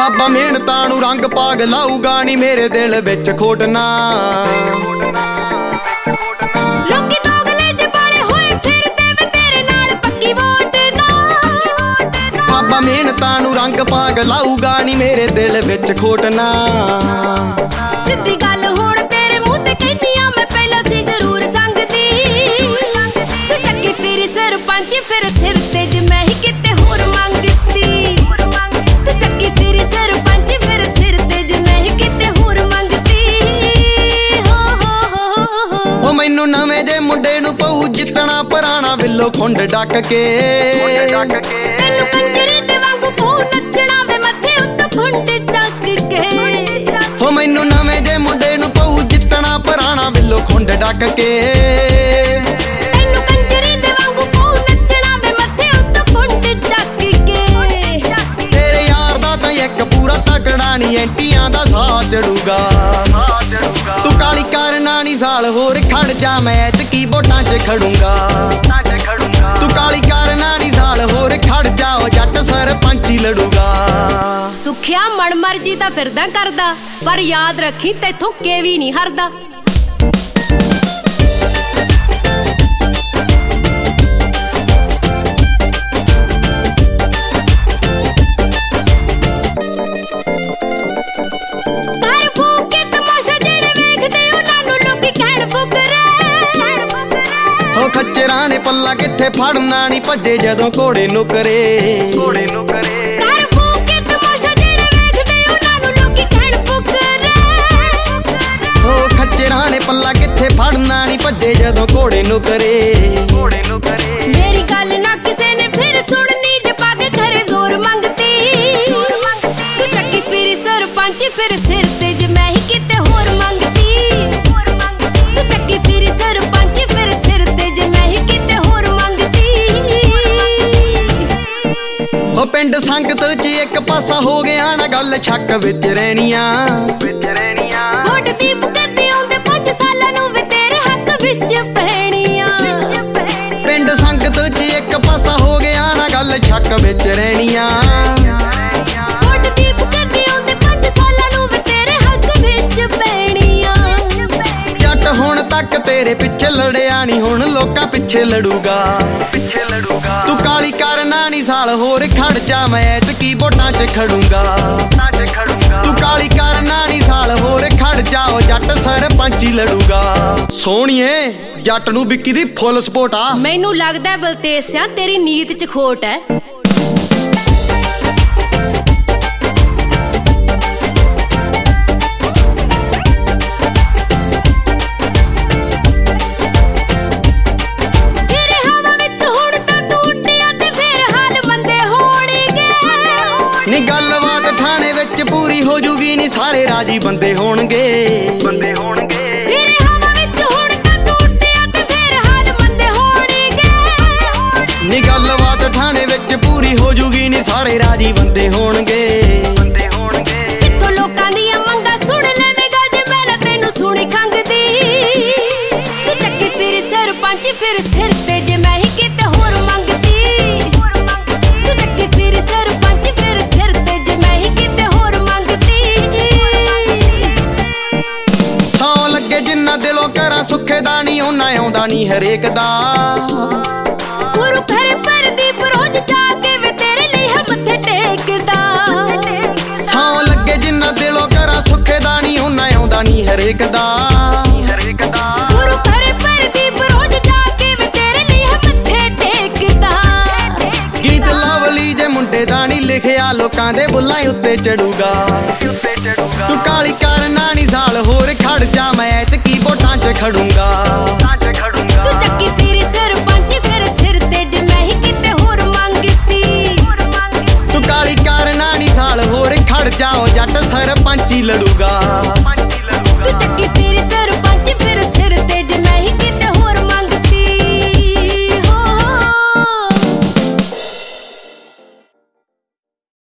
ਬਾਬਾ ਮਿਹਨਤਾਂ ਨੂੰ ਰੰਗ ਪਾਗ ਲਾਊਗਾ ਨੀ ਮੇਰੇ ਦਿਲ ਵਿੱਚ ਖੋਟ ਨਾ। ਲੋਕੀ ਦੋਗਲੇ ਚ ਬਾਲੇ ਹੋਏ ਫਿਰਦੇ ਵੇ ਤੇਰੇ ਨਾਲ ਪੱਕੀ ਵੋਟ ਨਾ। ਬਾਬਾ ਮਿਹਨਤਾਂ ਨੂੰ ਰੰਗ ਪਾਗ ਲਾਊਗਾ ਨੀ ਮੇਰੇ ਦਿਲ ਵਿੱਚ ਖੋਟ ਨਾ। ਸਿੱਧੀ ਗੱਲ ਹੁਣ ਤੇਰੇ ਮੂੰਹ ਤੇ ਕਹਿੰਨੀ ਆ ਮੈਂ ਪਹਿਲਾਂ ਸੀ ਜ਼ਰੂਰ ਸੰਗਦੀ। ਤੂੰ ਚੱਕੀ ਫਿਰੀ ਸਰਪੰਚ ਫਿਰ ਸਿਰ ਤੇ ਜੇ ਮੈਂ ਹੀ ਕਿਤੇ ਹੋਰ ਮੰਗਦੀ। ਤੂੰ ਚੱਕੀ ਫਿਰੀ ਸਰਪੰਚ ਫਿਰ ਸਿਰ ਤੇ ਜੇ ਮੈਂ ਹੀ ਕਿਤੇ ਹੋਰ ਮੰਗਦੀ। ਹੋ ਮੈਨੂੰ ਨਵੇਂ ਜੇ ਮੁੰਡੇ ਨੂੰ ਪਊ ਜਿੱਤਣਾ ਪੁਰਾਣਾ ਬਿੱਲੋ ਖੁੰਡ ਡੱਕ ਕੇ। ਤੈਨੂੰ ਕੰਜਰੀ ਦੇ ਵਾਂਗੂ ਪਊ ਨੱਚਣਾ ਵੇ ਮੱਥੇ ਉੱਤੇ ਖੁੰਡ ਚੱਕ ਕੇ। ਹੋ ਮੈਨੂੰ ਨਵੇਂ ਜੇ ਮੁੰਡੇ ਨੂੰ ਪਊ ਜਿੱਤਣਾ ਪੁਰਾਣਾ ਬਿੱਲੋ ਖੁੰਡ ਡੱਕ ਕੇ। ਤੈਨੂੰ ਕੰਜਰੀ ਦੇ ਵਾਂਗੂ ਪਊ ਨੱਚਣਾ ਵੇ ਮੱਥੇ ਉੱਤੇ ਖੁੰਡ ਚੱਕ ਕੇ। ਤੇਰੇ ਯਾਰ ਦਾ ਤਾਂ ਇੱਕ ਪੂਰਾ ਤਕੜਾ ਨੀ ਐਂਟੀਆਂ ਦਾ ਸਾਹ ਚੜੂਗਾ। ਤੂੰ ਕਾਲੀ ਕਰਨਾ ਨੀ ਸਾਲ ਹੋਰ ਖੜ ਜਾ ਮੈਂ ਐਤਕੀ ਵੋਟਾਂ 'ਚ ਖੜੂੰਗਾ। ਤੂੰ ਕਾਲੀ ਕਰਨਾ ਨੀ ਸਾਲ ਹੋਰ ਖੜ ਜਾ ਉਹ ਜੱਟ ਸਰਪੰਚੀ ਲੜੂਗਾ। ਸੁਖਿਆ ਮਨ ਮਰਜੀ ਤਾਂ ਫਿਰਦਾ ਕਰਦਾ ਪਰ ਯਾਦ ਰੱਖੀ ਤੈਥੋਂ ਕੇ ਵੀ ਨਹੀਂ ਹਰਦਾ। ਕਰ ਫੂਕ ਕੇ ਤਮਾਸ਼ਾ ਜਿਹੜੇ ਵੇਖਦੇ ਉਹਨਾਂ ਨੂੰ ਲੋਕੀ ਕਹਿਣ ਫੁਕਰੇ। ਹੋ ਖੱਚਰਾਂ ਨੇ ਪੱਲਾ ਕਿੱਥੇ ਫੜਨਾ ਨੀ ਭੱਜੇ ਜਦੋਂ ਘੋੜੇ ਨੁਕਰੇ। ਕਰ ਫੂਕ ਕੇ ਤਮਾਸ਼ਾ ਜਿਹੜੇ ਵੇਖਦੇ ਉਹਨਾਂ ਨੂੰ ਲੋਕੀ ਕਹਿਣ ਫੁਕਰੇ। ਹੋ ਖੱਚਰਾਂ ਨੇ ਪੱਲਾ ਕਿੱਥੇ ਫੜਨਾ ਨੀ ਭੱਜੇ ਜਦੋਂ ਘੋੜੇ ਨੁਕਰੇ। ਮੇਰੀ ਗੱਲ ਨਾ ਕਿਸੇ ਨੇ ਫਿਰ ਸੁਣਨੀ ਜੇ ਪਾ ਕੇ ਖਰੇ ਜ਼ੋਰ ਮੰਗਦੀ। ਤੂੰ ਚੱਕੀ ਫਿਰੀ ਸਰਪੰਚ ਫਿਰ ਸਿਰ ਤੇ ਜੇ ਮੈਂ ਹੀ ਕਿਤੇ ਹੋਰ ਮੰਗਦੀ। ਤੂੰ ਚੱਕੀ ਫਿਰੀ ਸਰਪੰਚ ਫਿਰ ਸਿਰ ਤੇ ਜੇ ਮੈਂ ਹੀ ਕਿਤੇ ਹੋਰ ਮੰਗਦੀ। ਹੋ ਪਿੰਡ ਸੰਗਤ 'ਚ ਇੱਕ ਪਾਸਾ ਹੋ ਗਿਆ ਨਾ ਗੱਲ ਛੱਕ ਵਿੱਚ ਰਹਿਣੀਆਂ। ਵੋਟ ਦੀਪ ਕਰਦੇ ਆਉਂਦੇ 5 ਸਾਲਾਂ ਨੂੰ ਵੇ ਤੇਰੇ ਹੱਕ ਵਿੱਚ ਪੈਣੀਆਂ। ਪਿੰਡ ਸੰਗਤ 'ਚ ਇੱਕ ਪਾਸਾ ਹੋ ਗਿਆ ਨਾ ਗੱਲ ਛੱਕ ਵਿੱਚ ਰਹਿਣੀਆਂ। ਵੋਟ ਦੀਪ ਕਰਦੇ ਆਉਂਦੇ 5 ਸਾਲਾਂ ਨੂੰ ਵੇ ਤੇਰੇ ਹੱਕ ਵਿੱਚ ਪੈਣੀਆਂ। ਜੱਟ ਹੁਣ ਤੱਕ ਤੇਰੇ ਪਿੱਛੇ ਲੜਿਆ ਨੀ ਹੁਣ ਲੋਕਾਂ ਪਿੱਛੇ ਲੜੂਗਾ। ਤੂੰ ਕਾਲੀ ਕਰਨਾ ਨੀ ਸਾਲ ਹੋਰ ਖੜ ਜਾ ਮੈਂ ਐਤਕੀ ਵੋਟਾਂ 'ਚ ਖੜੂੰਗਾ। ਤੂੰ ਕਾਲੀ ਕਰਨਾ ਨੀ ਸਾਲ ਹੋਰ ਖੜ ਜਾ ਉਹ ਜੱਟ ਸਰਪੰਚੀ ਲੜੂਗਾ। ਸੋਹਣੀਏ ਜੱਟ ਨੂੰ ਵਿੱਕੀ ਦੀ ਫੁੱਲ ਸਪੋਰਟ ਆ। ਮੈਨੂੰ ਲੱਗਦਾ ਬਲਤੇਸਿਆ ਤੇਰੀ ਨੀਤ 'ਚ ਖੋਟ ਹੈ। ਤੇਰੇ ਹਵਾ ਵਿੱਚ ਹੁਣ ਤਾਂ ਤੂੰ ਉੱਡਿਆ ਤੇ ਫਿਰ ਹਾਲ ਮੰਦੇ ਹੋਣਗੇ। ਨੀ ਗੱਲਬਾਤ ਥਾਣੇ ਵਿੱਚ ਪੂਰੀ ਹੋ ਜੂਗੀ ਨੀ ਸਾਰੇ ਰਾਜੀ ਬੰਦੇ ਹੋਣਗੇ। ਤੇਰੇ ਹਵਾ ਵਿੱਚ ਹੁਣ ਤਾਂ ਤੂੰ ਉੱਡਿਆ ਤੇ ਫਿਰ ਹਾਲ ਮੰਦੇ ਹੋਣਗੇ। ਨੀ ਗੱਲਬਾਤ ਥਾਣੇ ਵਿੱਚ ਪੂਰੀ ਹੋ ਜੂਗੀ ਨੀ ਸਾਰੇ ਰਾਜੀ ਬੰਦੇ ਹੋਣਗੇ। ਕਿੱਥੋਂ ਲੋਕਾਂ ਦੀਆਂ ਮੰਗਾਂ ਸੁਣ ਲਵੇਂਗਾ ਜੇ ਮੈਂ ਨਾ ਤੈਨੂੰ ਸੁਣੀ ਖੰਗਦੀ। ਤੂੰ ਚੱਕੀ ਫਿਰੀ ਸਰਪੰਚ ਫਿਰ ਸਿਰ ਤੇ ਜੇ ਮੈਂ ਹੀ ਕਿਤੇ ਹੋਰ ਮੰਗਦੀ। ਤੂੰ ਚੱਕੀ ਫਿਰੀ ਸਰਪੰਚ ਫਿਰ ਸਿਰ ਤੇ ਜੇ ਮੈਂ ਹੀ ਕਿਤੇ ਹੋਰ ਮੰਗਦੀ। ਸੌ ਲੱਗੇ ਜਿੰਨਾ ਦਿਲੋਂ ਕਰਾਂ ਸੁੱਖੇ ਦਾ ਨੀ ਉਹਨਾਂ ਆਉਂਦਾ ਨੀ ਹਰੇਕ ਦਾ। ਗੁਰੂ ਘਰ ਪ੍ਰਦੀਪ ਰੋਜ਼ ਜਾ ਕੇ ਵੇ ਤੇਰੇ ਲਈ ਮੱਥੇ ਟੇਕਦਾ। ਸੌ ਲੱਗੇ ਜਿੰਨਾ ਦਿਲੋਂ ਕਰਾਂ ਸੁੱਖੇ ਦਾ ਨੀ ਉਹਨਾਂ ਆਉਂਦਾ ਨੀ ਹਰੇਕ ਦਾ। ਗੁਰੂ ਘਰ ਪ੍ਰਦੀਪ ਰੋਜ਼ ਜਾ ਕੇ ਵੇ ਤੇਰੇ ਲਈ ਮੱਥੇ ਟੇਕਦਾ। ਗੀਤ ਲਵਲੀ ਜੇ ਮੁੰਡੇ ਦਾ ਨੀ ਲਿਖਿਆ ਲੋਕਾਂ ਦੇ ਬੁੱਲਾਂ ਉੱਤੇ ਚੜੂਗਾ। ਤੂੰ ਕਾਲੀ ਕਰਨਾ ਨੀ ਸਾਲ ਹੋਰ ਖੜ ਜਾ ਮੈਂ ਐਤਕੀ ਵੋਟਾਂ 'ਚ ਖੜੂੰਗਾ।